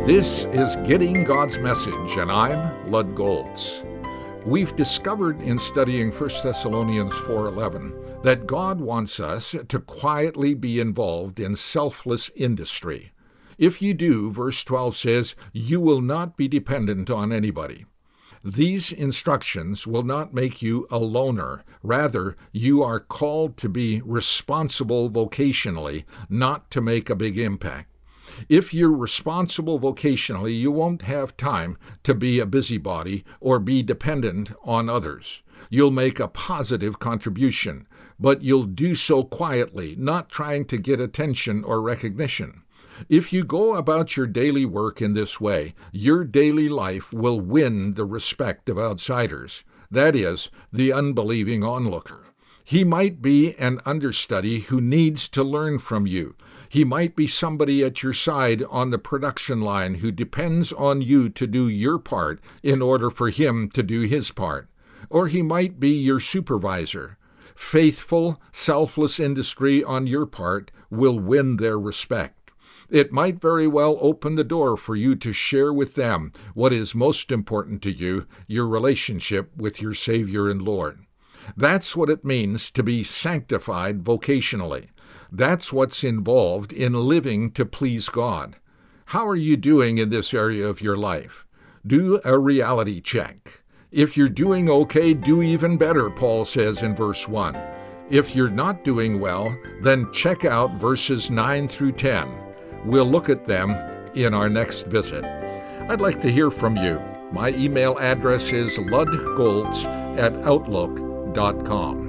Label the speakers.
Speaker 1: This is Getting God's Message, and I'm Lud Goltz. We've discovered in studying 1 Thessalonians 4:11 that God wants us to quietly be involved in selfless industry. If you do, verse 12 says, you will not be dependent on anybody. These instructions will not make you a loner. Rather, you are called to be responsible vocationally, not to make a big impact. If you're responsible vocationally, you won't have time to be a busybody or be dependent on others. You'll make a positive contribution, but you'll do so quietly, not trying to get attention or recognition. If you go about your daily work in this way, your daily life will win the respect of outsiders, that is, the unbelieving onlooker. He might be an understudy who needs to learn from you. He might be somebody at your side on the production line who depends on you to do your part in order for him to do his part. Or he might be your supervisor. Faithful, selfless industry on your part will win their respect. It might very well open the door for you to share with them what is most important to you, your relationship with your Savior and Lord. That's what it means to be sanctified vocationally. That's what's involved in living to please God. How are you doing in this area of your life? Do a reality check. If you're doing okay, do even better, Paul says in verse 1. If you're not doing well, then check out verses 9 through 10. We'll look at them in our next visit. I'd like to hear from you. My email address is ludgoltz@outlook.com.